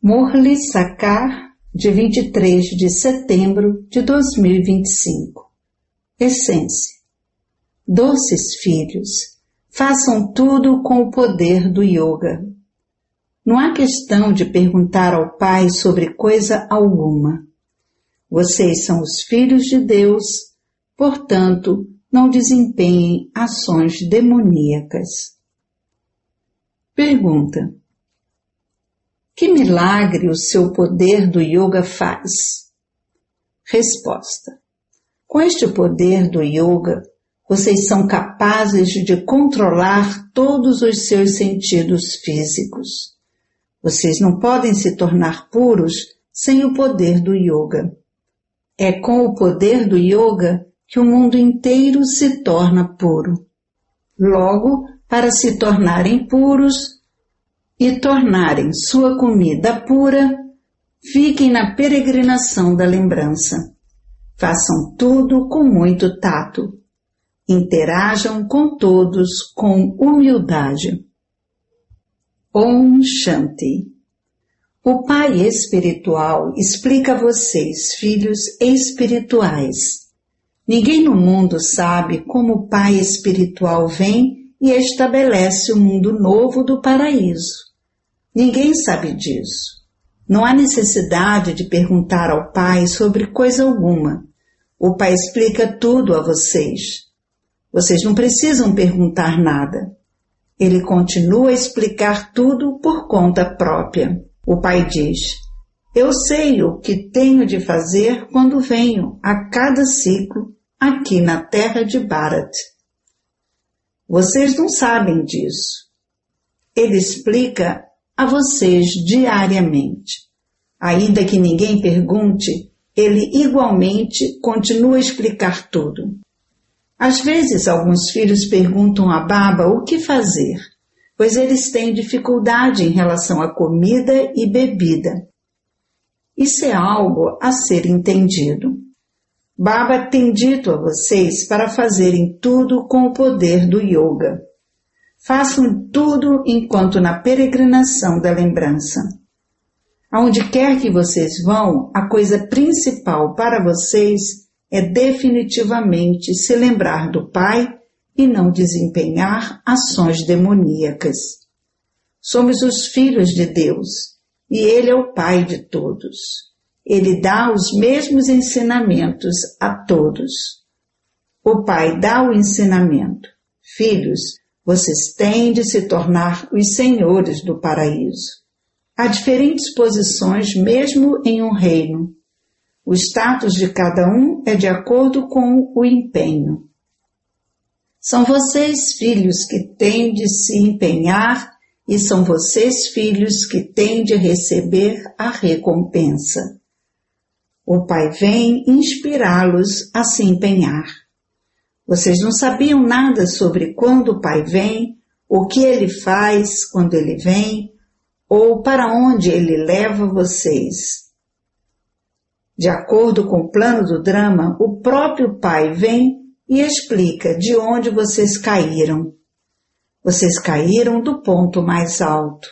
Murli Sakar, de 23 de setembro de 2025. Essência. Doces filhos, façam tudo com o poder do Yoga. Não há questão de perguntar ao Pai sobre coisa alguma. Vocês são os filhos de Deus, portanto, não desempenhem ações demoníacas. Pergunta: que milagre o seu poder do Yoga faz? Resposta: com este poder do Yoga, vocês são capazes de controlar todos os seus sentidos físicos. Vocês não podem se tornar puros sem o poder do Yoga. É com o poder do Yoga que o mundo inteiro se torna puro. Logo, para se tornarem puros e tornarem sua comida pura, fiquem na peregrinação da lembrança. Façam tudo com muito tato. Interajam com todos com humildade. Om Shanti. O Pai espiritual explica a vocês, filhos espirituais. Ninguém no mundo sabe como o Pai espiritual vem e estabelece o mundo novo do paraíso. Ninguém sabe disso. Não há necessidade de perguntar ao Pai sobre coisa alguma. O Pai explica tudo a vocês. Vocês não precisam perguntar nada. Ele continua a explicar tudo por conta própria. O Pai diz: eu sei o que tenho de fazer quando venho a cada ciclo aqui na terra de Bharat. Vocês não sabem disso. Ele explica a vocês diariamente. Ainda que ninguém pergunte, ele igualmente continua a explicar tudo. Às vezes, alguns filhos perguntam a Baba o que fazer, pois eles têm dificuldade em relação à comida e bebida. Isso é algo a ser entendido. Baba tem dito a vocês para fazerem tudo com o poder do Yoga. Façam tudo enquanto na peregrinação da lembrança. Aonde quer que vocês vão, a coisa principal para vocês é definitivamente se lembrar do Pai e não desempenhar ações demoníacas. Somos os filhos de Deus e Ele é o Pai de todos. Ele dá os mesmos ensinamentos a todos. O Pai dá o ensinamento: filhos, vocês têm de se tornar os senhores do paraíso. Há diferentes posições mesmo em um reino. O status de cada um é de acordo com o empenho. São vocês, filhos, que têm de se empenhar e são vocês, filhos, que têm de receber a recompensa. O Pai vem inspirá-los a se empenhar. Vocês não sabiam nada sobre quando o Pai vem, o que Ele faz quando Ele vem, ou para onde Ele leva vocês. De acordo com o plano do drama, o próprio Pai vem e explica de onde vocês caíram. Vocês caíram do ponto mais alto.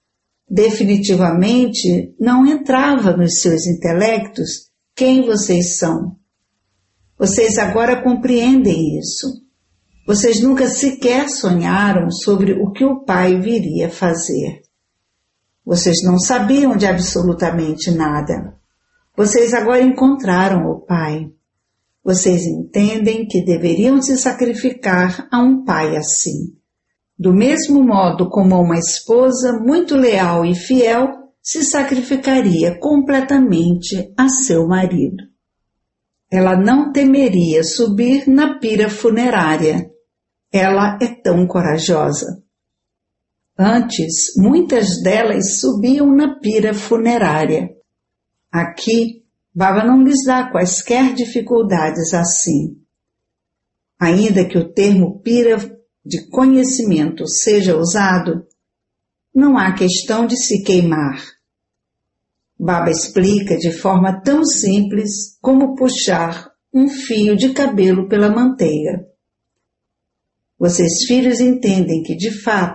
Definitivamente não entrava nos seus intelectos quem vocês são. Vocês agora compreendem isso. Vocês nunca sequer sonharam sobre o que o Pai viria fazer. Vocês não sabiam de absolutamente nada. Vocês agora encontraram o Pai. Vocês entendem que deveriam se sacrificar a um pai assim. Do mesmo modo como uma esposa muito leal e fiel se sacrificaria completamente a seu marido. Ela não temeria subir na pira funerária. Ela é tão corajosa. Antes, muitas delas subiam na pira funerária. Aqui, Baba não lhes dá quaisquer dificuldades assim. Ainda que o termo pira de conhecimento seja usado, não há questão de se queimar. Baba explica de forma tão simples como puxar um fio de cabelo pela manteiga. Vocês, filhos, entendem que, de fato,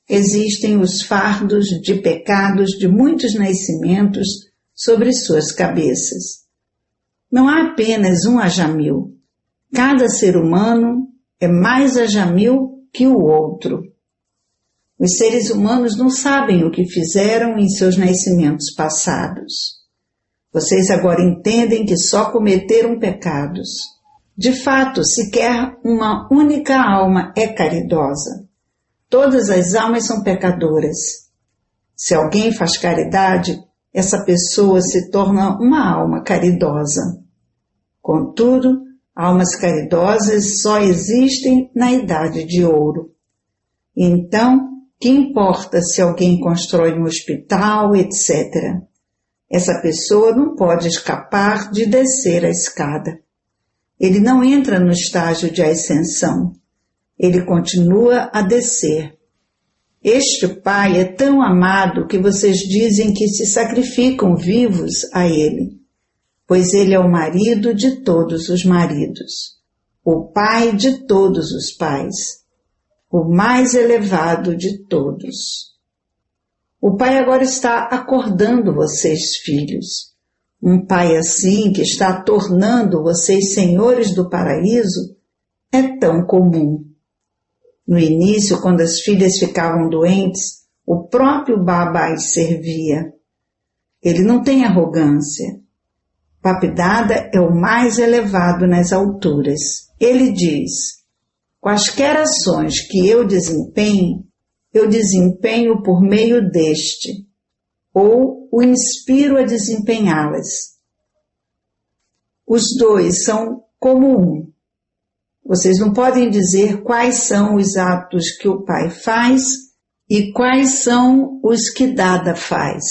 existem os fardos de pecados de muitos nascimentos sobre suas cabeças. Não há apenas um Ajamil. Cada ser humano é mais Ajamil que o outro. Os seres humanos não sabem o que fizeram em seus nascimentos passados. Vocês agora entendem que só cometeram pecados. De fato, sequer uma única alma é caridosa. Todas as almas são pecadoras. Se alguém faz caridade, essa pessoa se torna uma alma caridosa. Contudo, almas caridosas só existem na Idade de Ouro. Então, que importa se alguém constrói um hospital, etc. Essa pessoa não pode escapar de descer a escada. Ele não entra no estágio de ascensão. Ele continua a descer. Este pai é tão amado que vocês dizem que se sacrificam vivos a ele, pois ele é o marido de todos os maridos, o pai de todos os pais, o mais elevado de todos. O pai agora está acordando vocês, filhos. Um pai assim, que está tornando vocês senhores do paraíso, é tão comum. No início, quando as filhas ficavam doentes, o próprio Baba as servia. Ele não tem arrogância. Papidada é o mais elevado nas alturas. Ele diz: quaisquer ações que eu desempenho por meio deste, ou o inspiro a desempenhá-las. Os dois são como um. Vocês não podem dizer quais são os atos que o pai faz e quais são os que Dada faz.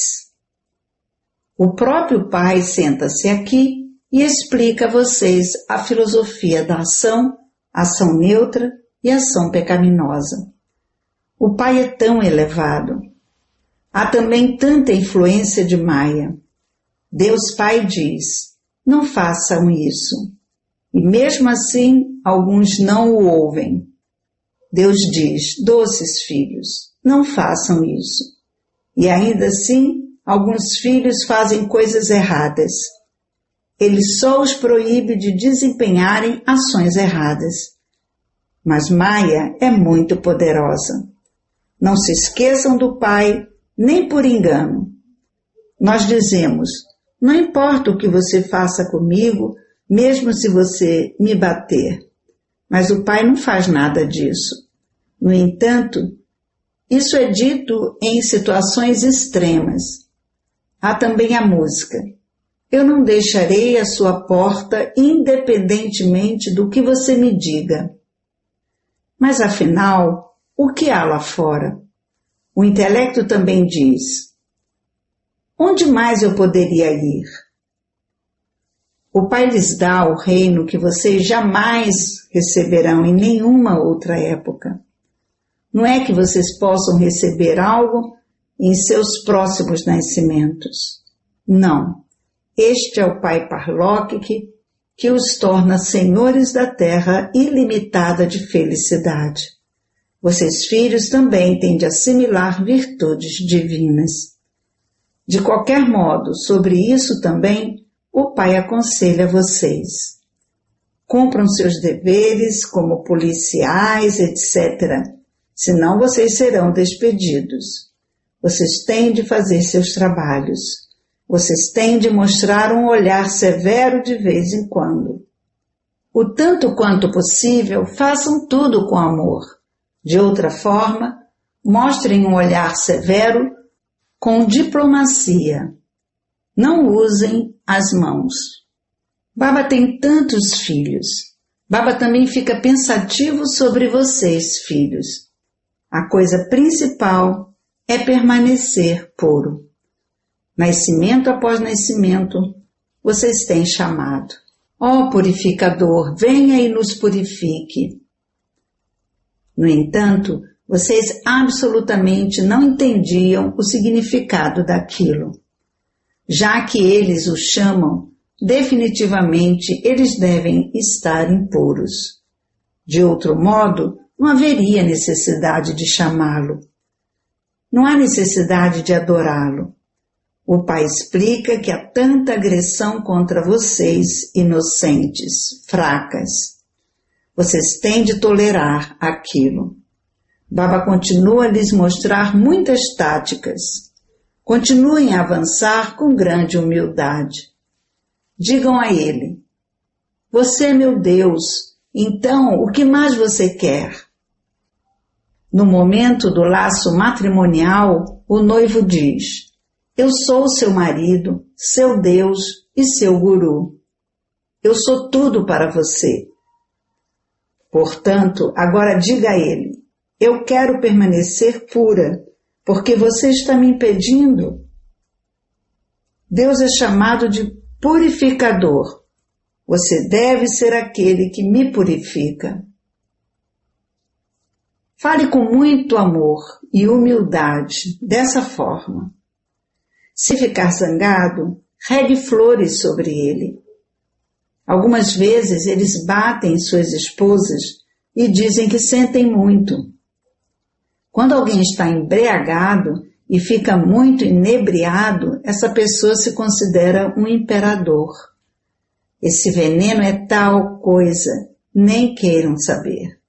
O próprio pai senta-se aqui e explica a vocês a filosofia da ação neutra e ação pecaminosa. O pai é tão elevado. Há também tanta influência de Maya. Deus Pai diz: não façam isso. E mesmo assim, alguns não o ouvem. Deus diz: doces filhos, não façam isso. E ainda assim, alguns filhos fazem coisas erradas. Ele só os proíbe de desempenharem ações erradas. Mas Maya é muito poderosa. Não se esqueçam do Pai, nem por engano. Nós dizemos: não importa o que você faça comigo, mesmo se você me bater. Mas o Pai não faz nada disso. No entanto, isso é dito em situações extremas. Há também a música: eu não deixarei a sua porta independentemente do que você me diga. Mas afinal, o que há lá fora? O intelecto também diz: onde mais eu poderia ir? O Pai lhes dá o reino que vocês jamais receberão em nenhuma outra época. Não é que vocês possam receber algo em seus próximos nascimentos. Não. Este é o Pai Parlokik que os torna senhores da terra ilimitada de felicidade. Vocês, filhos, também têm de assimilar virtudes divinas. De qualquer modo, sobre isso também, o Pai aconselha vocês. Cumpram seus deveres como policiais, etc. Senão vocês serão despedidos. Vocês têm de fazer seus trabalhos. Vocês têm de mostrar um olhar severo de vez em quando. O tanto quanto possível, façam tudo com amor. De outra forma, mostrem um olhar severo com diplomacia. Não usem as mãos. Baba tem tantos filhos. Baba também fica pensativo sobre vocês, filhos. A coisa principal é permanecer puro. Nascimento após nascimento, vocês têm chamado: ó purificador, venha e nos purifique. No entanto, vocês absolutamente não entendiam o significado daquilo. Já que eles o chamam, definitivamente eles devem estar impuros. De outro modo, não haveria necessidade de chamá-lo. Não há necessidade de adorá-lo. O pai explica que há tanta agressão contra vocês, inocentes, fracas. Vocês têm de tolerar aquilo. Baba continua a lhes mostrar muitas táticas. Continuem a avançar com grande humildade. Digam a ele: você é meu Deus, então o que mais você quer? No momento do laço matrimonial, o noivo diz: eu sou seu marido, seu Deus e seu guru. Eu sou tudo para você. Portanto, agora diga a ele: eu quero permanecer pura, porque você está me impedindo. Deus é chamado de purificador. Você deve ser aquele que me purifica. Fale com muito amor e humildade, dessa forma. Se ficar zangado, regue flores sobre ele. Algumas vezes eles batem suas esposas e dizem que sentem muito. Quando alguém está embriagado e fica muito inebriado, essa pessoa se considera um imperador. Esse veneno é tal coisa, nem queiram saber.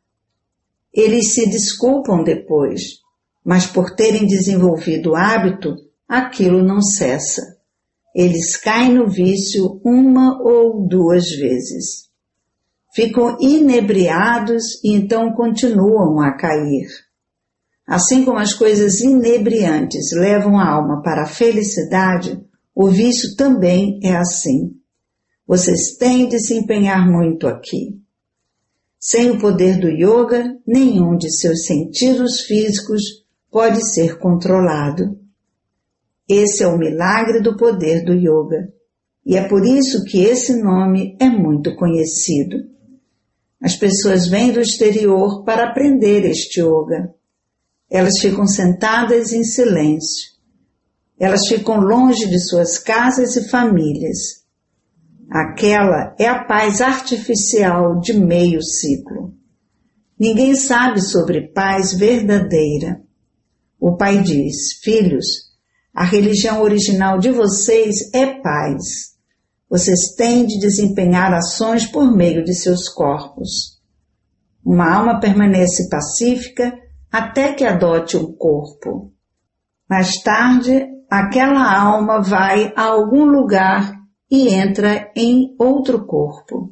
Eles se desculpam depois, mas por terem desenvolvido o hábito, aquilo não cessa. Eles caem no vício uma ou duas vezes. Ficam inebriados e então continuam a cair. Assim como as coisas inebriantes levam a alma para a felicidade, o vício também é assim. Vocês têm de se empenhar muito aqui. Sem o poder do yoga, nenhum de seus sentidos físicos pode ser controlado. Esse é o milagre do poder do yoga, e é por isso que esse nome é muito conhecido. As pessoas vêm do exterior para aprender este yoga. Elas ficam sentadas em silêncio. Elas ficam longe de suas casas e famílias. Aquela é a paz artificial de meio ciclo. Ninguém sabe sobre paz verdadeira. O pai diz: filhos, a religião original de vocês é paz. Vocês têm de desempenhar ações por meio de seus corpos. Uma alma permanece pacífica até que adote um corpo. Mais tarde, aquela alma vai a algum lugar e entra em outro corpo.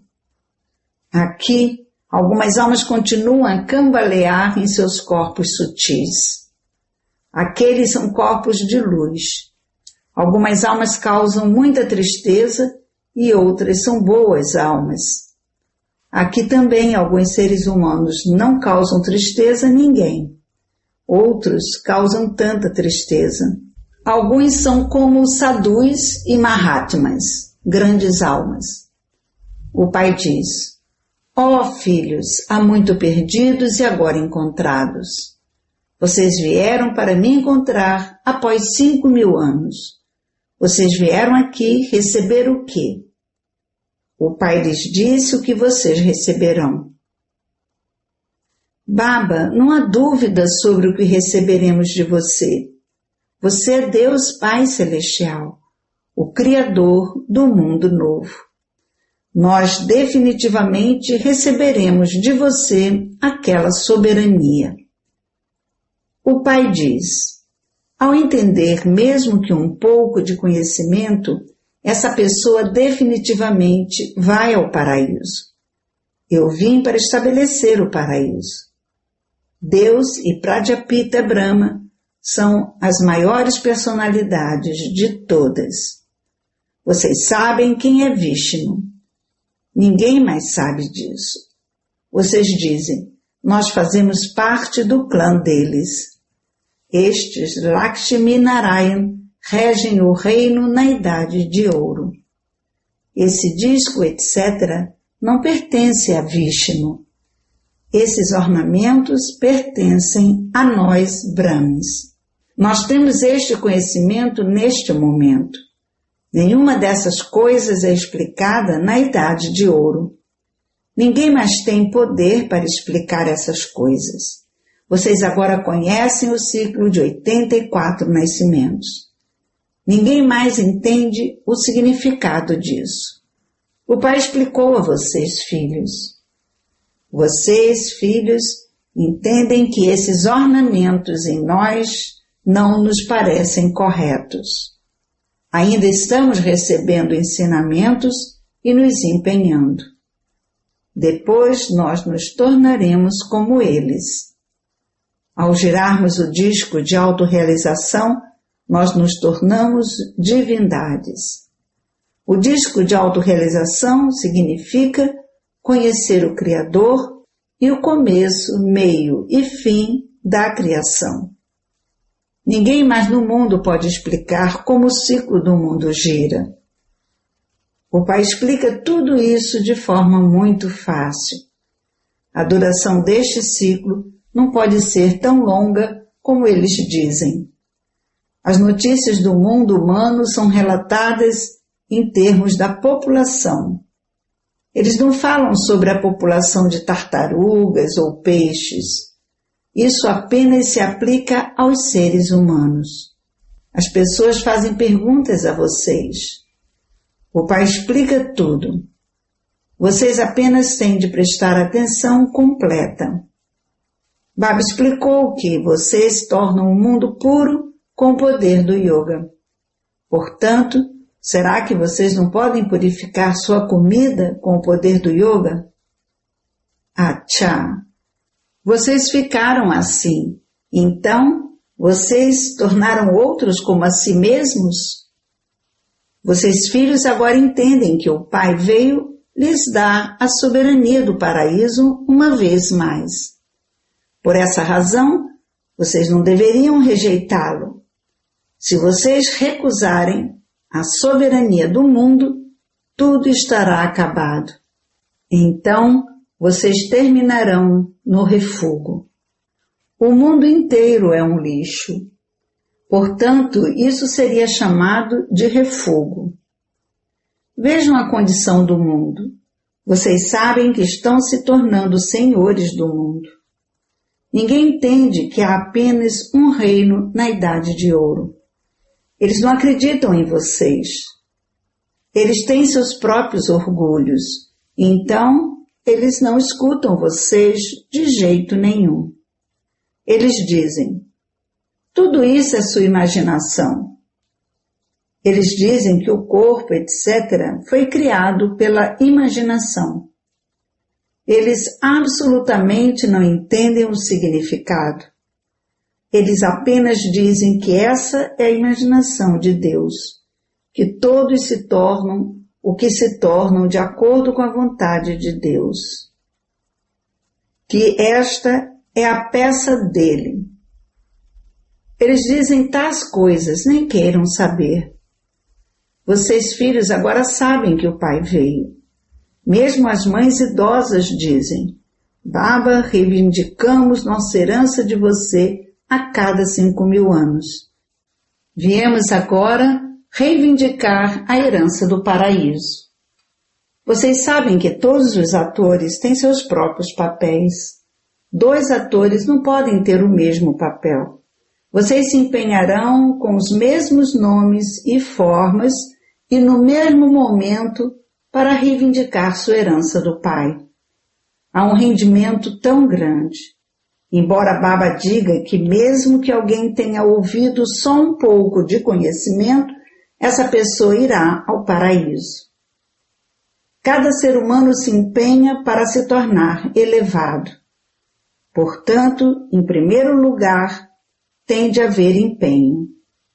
Aqui, algumas almas continuam a cambalear em seus corpos sutis. Aqueles são corpos de luz. Algumas almas causam muita tristeza e outras são boas almas. Aqui também alguns seres humanos não causam tristeza a ninguém. Outros causam tanta tristeza. Alguns são como sadhus e mahatmas, grandes almas. O pai diz: ó filhos, há muito perdidos e agora encontrados. Vocês vieram para me encontrar após 5.000 anos. Vocês vieram aqui receber o quê? O pai lhes disse o que vocês receberão. Baba, não há dúvida sobre o que receberemos de você. Você é Deus Pai Celestial, o Criador do mundo novo. Nós definitivamente receberemos de você aquela soberania. O pai diz: ao entender mesmo que um pouco de conhecimento, essa pessoa definitivamente vai ao paraíso. Eu vim para estabelecer o paraíso. Deus e Pradyapita Brahma são as maiores personalidades de todas. Vocês sabem quem é Vishnu. Ninguém mais sabe disso. Vocês dizem: nós fazemos parte do clã deles. Estes, Lakshmi Narayan, regem o reino na idade de ouro. Esse disco, etc., não pertence a Vishnu. Esses ornamentos pertencem a nós, Brahmins. Nós temos este conhecimento neste momento. Nenhuma dessas coisas é explicada na idade de ouro. Ninguém mais tem poder para explicar essas coisas. Vocês agora conhecem o ciclo de 84 nascimentos. Ninguém mais entende o significado disso. O Pai explicou a vocês, filhos. Vocês, filhos, entendem que esses ornamentos em nós não nos parecem corretos. Ainda estamos recebendo ensinamentos e nos empenhando. Depois nós nos tornaremos como eles. Ao girarmos o disco de autorrealização, nós nos tornamos divindades. O disco de autorrealização significa conhecer o Criador e o começo, meio e fim da criação. Ninguém mais no mundo pode explicar como o ciclo do mundo gira. O Pai explica tudo isso de forma muito fácil. A duração deste ciclo não pode ser tão longa como eles dizem. As notícias do mundo humano são relatadas em termos da população. Eles não falam sobre a população de tartarugas ou peixes. Isso apenas se aplica aos seres humanos. As pessoas fazem perguntas a vocês. O Pai explica tudo. Vocês apenas têm de prestar atenção completa. Baba explicou que vocês tornam o mundo puro com o poder do yoga. Portanto, será que vocês não podem purificar sua comida com o poder do yoga? Achá! Vocês ficaram assim, então vocês tornaram outros como a si mesmos? Vocês, filhos, agora entendem que o Pai veio lhes dar a soberania do paraíso uma vez mais. Por essa razão, vocês não deveriam rejeitá-lo. Se vocês recusarem a soberania do mundo, tudo estará acabado. Então, vocês terminarão no refúgio. O mundo inteiro é um lixo. Portanto, isso seria chamado de refúgio. Vejam a condição do mundo. Vocês sabem que estão se tornando senhores do mundo. Ninguém entende que há apenas um reino na Idade de Ouro. Eles não acreditam em vocês. Eles têm seus próprios orgulhos. Então, eles não escutam vocês de jeito nenhum. Eles dizem, tudo isso é sua imaginação. Eles dizem que o corpo, etc., foi criado pela imaginação. Eles absolutamente não entendem o significado. Eles apenas dizem que essa é a imaginação de Deus, que todos se tornam o que se tornam de acordo com a vontade de Deus. Que esta é a peça dele. Eles dizem tais coisas, nem queiram saber. Vocês, filhos, agora sabem que o Pai veio. Mesmo as mães idosas dizem, Baba, reivindicamos nossa herança de você a cada 5.000 anos. Viemos agora reivindicar a herança do paraíso. Vocês sabem que todos os atores têm seus próprios papéis. 2 atores não podem ter o mesmo papel. Vocês se empenharão com os mesmos nomes e formas e no mesmo momento para reivindicar sua herança do Pai. Há um rendimento tão grande. Embora Baba diga que mesmo que alguém tenha ouvido só um pouco de conhecimento, essa pessoa irá ao paraíso. Cada ser humano se empenha para se tornar elevado. Portanto, em primeiro lugar, tem de haver empenho.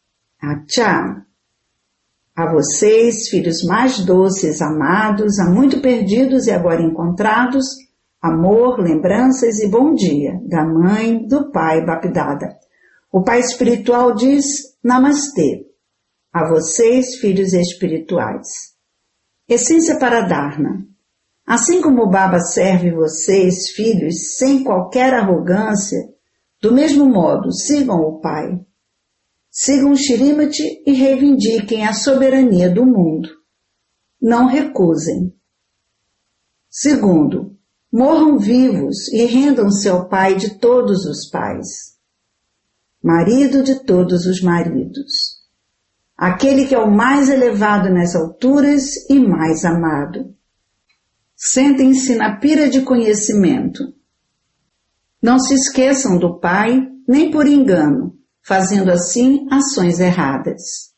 Achá! A vocês, filhos mais doces, amados, há muito perdidos e agora encontrados, amor, lembranças e bom dia, da mãe, do pai Bapdada. O pai espiritual diz Namastê. A vocês, filhos espirituais. Essência para Dharna. Assim como o Baba serve vocês, filhos, sem qualquer arrogância, do mesmo modo, sigam o Pai. Sigam Shrimati e reivindiquem a soberania do mundo. Não recusem. Segundo, Morram vivos e rendam-se ao Pai de todos os pais, marido de todos os maridos, aquele que é o mais elevado nas alturas e mais amado. Sentem-se na pira de conhecimento. Não se esqueçam do Pai, nem por engano, fazendo assim ações erradas.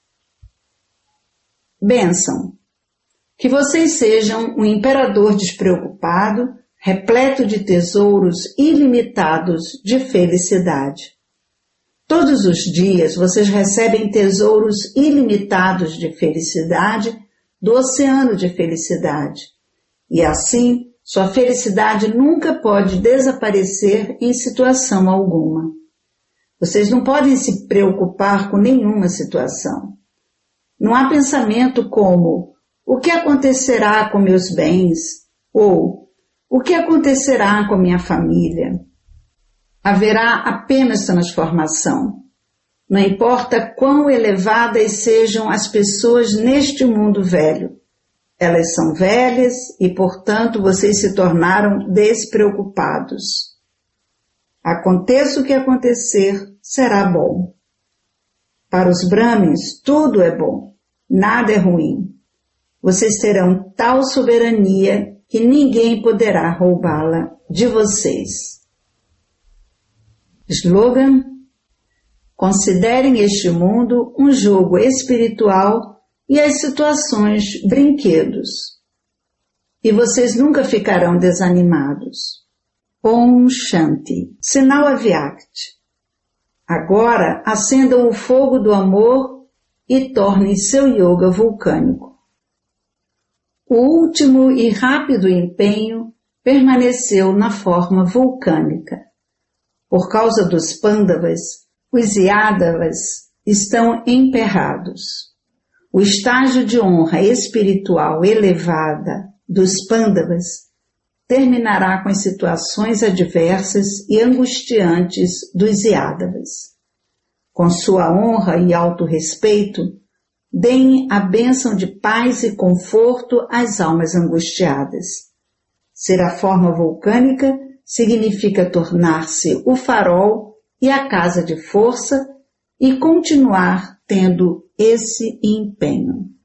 Bênção. Que vocês sejam um imperador despreocupado, repleto de tesouros ilimitados de felicidade. Todos os dias vocês recebem tesouros ilimitados de felicidade do oceano de felicidade. E assim, sua felicidade nunca pode desaparecer em situação alguma. Vocês não podem se preocupar com nenhuma situação. Não há pensamento como: o que acontecerá com meus bens? Ou o que acontecerá com minha família? Haverá apenas transformação. Não importa quão elevadas sejam as pessoas neste mundo velho. Elas são velhas e, portanto, vocês se tornaram despreocupados. Aconteça o que acontecer, será bom. Para os Brahmins, tudo é bom, nada é ruim. Vocês terão tal soberania que ninguém poderá roubá-la de vocês. Slogan: considerem este mundo um jogo espiritual e as situações brinquedos. E vocês nunca ficarão desanimados. Om Shanti. Sinal Avyakti. Agora acendam o fogo do amor e tornem seu yoga vulcânico. O último e rápido empenho permaneceu na forma vulcânica. Por causa dos Pandavas, os Yadavas estão emperrados. O estágio de honra espiritual elevada dos Pandavas terminará com as situações adversas e angustiantes dos Yadavas. Com sua honra e autorrespeito, deem a bênção de paz e conforto às almas angustiadas. Ser a forma vulcânica significa tornar-se o farol e a casa de força e continuar tendo esse empenho.